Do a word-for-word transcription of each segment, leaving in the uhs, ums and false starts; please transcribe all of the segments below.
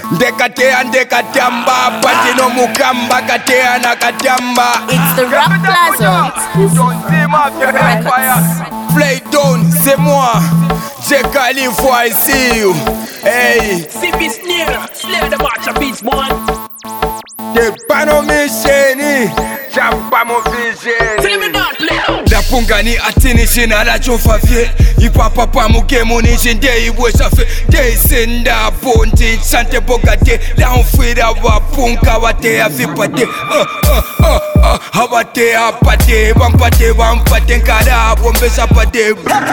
Ndekatea ndekatamba patino mukamba katea na katamba. It's the Rock Plaza. Play down, c'est moi. J Khalifa, I see you. Hey, C P Snare, Slay the March of Beats, man. T'es pas nommé chéni, j'aime pas mon vigile. La pungani atini shina la chofafye. Ipa papa muke muni shinde iwe shafe. Dey senda bonti chante bogate. La unfida wa punka wate afipate. Uh uh uh uh Hawate apate, wampate wampate nkada wombe sapate.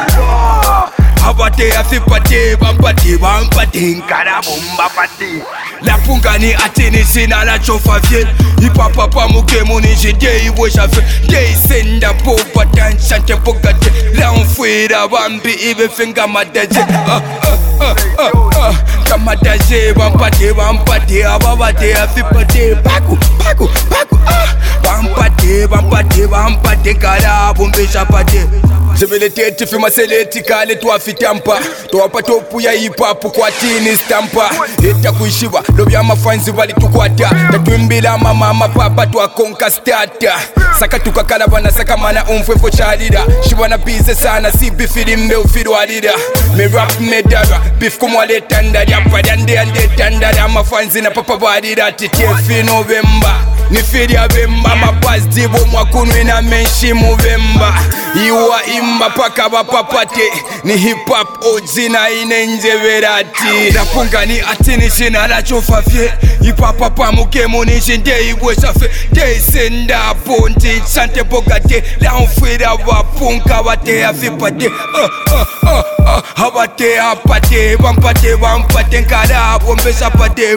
Hawate afipate, wampate wampate nkada bomba pate. La pungani atini shina la chofafye. Ipa papa muke muni shinde iwe shafe. Dey senda popa dan chante bogate. La unfida wambi ibe finga madaje. Uh uh uh uh uh Kamadaje wampate wampate ababate afipate. Paku paku paku ah wampate wampate wampate kala bombe chapate. Zibiliteti fima seleti kale tuafitampa. Tuwapa topu ya hip hop kwa tini stampa. Hita kuishiwa lobya mafanzi wali tukwata. Tatuimbila mama mapapa tuakonka starter. Saka tukakala wana saka mana umfwe fo chalida. Shiwana bize sana si bifiri mbe ufiru alida. Me rap me dara beef kumwale tanda. Yapa dande ande tanda. Dama fanzi na papa wadida titefi November. Nifiri ya vemba mapaz dibo mwakunu na menshi movemba. Iwa imba paka wapapate. Ni hip hop ojina inenje verati. Rapunga ni atini shina la chofafye. Ipa papa muke muni shinde iwe shafe. Dey senda ponti chante bogate. La unfida wapunka wate afipate. Uh uh uh uh Hawate apate. Wampate wampate nkada wombe sapate.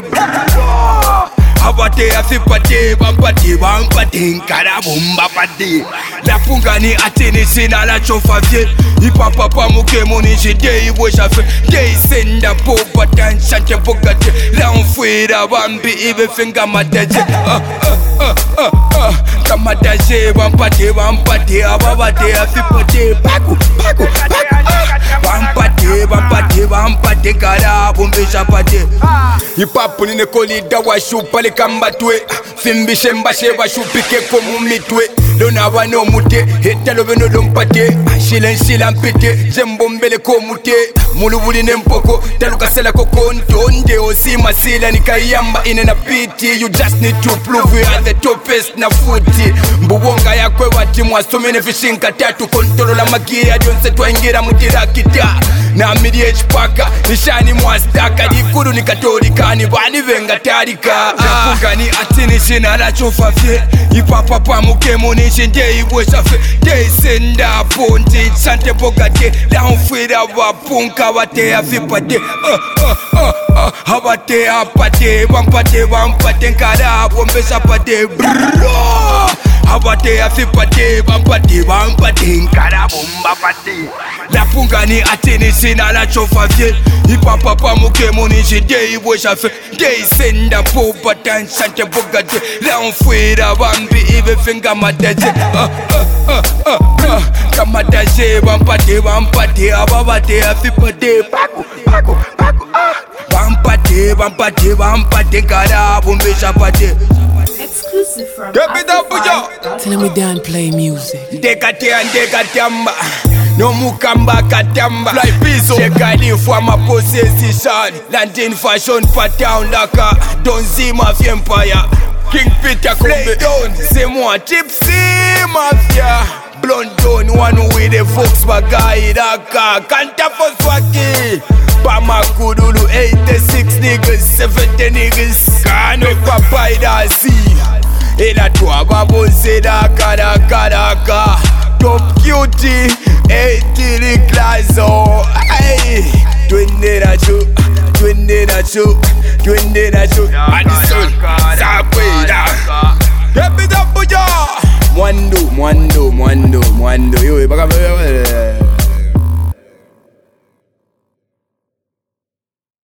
Hawate afipate, wampate, wampate, nkara bomba pate. La pungani atini sina la chofafye. Ipa papa muke muni shide iwe shafe. Dey senda popa dan chante bogate. La unfida wambi ibe finga madaje. Uh uh uh uh uh Kamadaje wampate, wampate, ababate afipate. Paku, paku, paku ah wampate, wampate, wampate, nkara bombe chapate. Ipapu nine kolida wa shupale kambatwe. Fimbishe mbashe wa shupike komu mitwe. Dona wano mute, heta loveno lompate. Shilen shilan pite, jembo mbele komute. Mulubuli nempoko, taluka sela kokonto. Nde osi masila nikayamba ine na piti. You just need to prove we are the topest na footy. Mbuwonga ya kwe wati mwasomene fishinka tatu. Kontrola magia dionse twaingira mutirakita. Na midi echpaka, nishani mwastaka. Dikuru nikatolika, ni bani venga tarika. Napunga ni atini shina la chofafye. Ipa papa muke muni shinde iwe shafe. Dey senda ponti chante bogate. La unfida wapunka wate afipate. Uh uh uh uh Hawate apate, wampate wampate nkada wombe sapate. Brrrr Hawate afipate, wampate wampate nkada bomba pate. La pungani atini sina la chofafye. Ipa papa muke muni shinde iwe shafe. Dey senda popa dan chante bogate. La unfida wambi ibe finga madaje. Uh uh uh uh uh Kamadaje wampate wampate ababate afipate. Paku paku paku ah wampate wampate wampate nkada bombe chapate. Exclusive from Keep it up, yo. Tell me down play music. Ndekatea ndekatamba. No mukamba katamba. Fly piso. J Khalifa ma possession. London fashion pattern laka. Donzi mafia empire. King Peter Kombe. C'est moi Tipsy mafia. Blonde down one with the Volkswagen daka. Kanta Volkswagen. Pama kudulu eighty-six niggas, seventy niggas. Kano papa idasi. Ela tua babose daka daka daka. Top cutie, eighty class oh. Ay, twende na chu, twende na chu, twende na chu. Madison,